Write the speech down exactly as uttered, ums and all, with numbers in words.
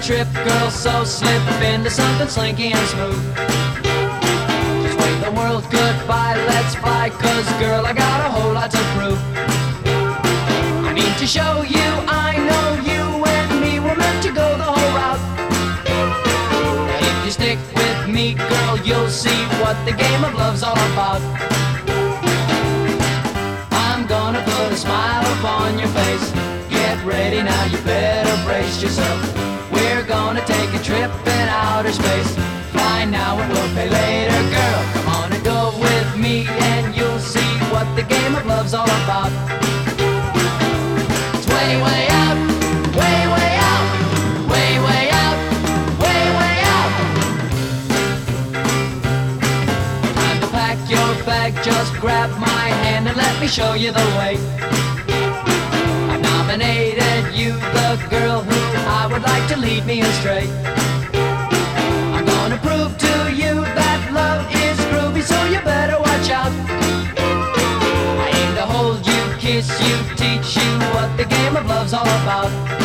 trip, girl, so slip into something slinky and smooth. Just wave the world goodbye, let's fly, cause girl, I got a whole lot to prove. I mean to show you, I know you and me were meant to go the whole route. And if you stick with me, girl, you'll see what the game of love's all about. I'm gonna put a smile upon your face. Get ready now, you better brace yourself. We're gonna take a trip in outer space. Fly now and we'll pay later, girl. Come on and go with me and you'll see what the game of love's all about. It's way, way out, way, way out, way, way out, way, way out. Time to pack your bag, just grab my hand and let me show you the way. I've nominated you, the girl who I would like to lead me astray. I'm gonna prove to you that love is groovy, so you better watch out. I aim to hold you, kiss you, teach you what the game of love's all about.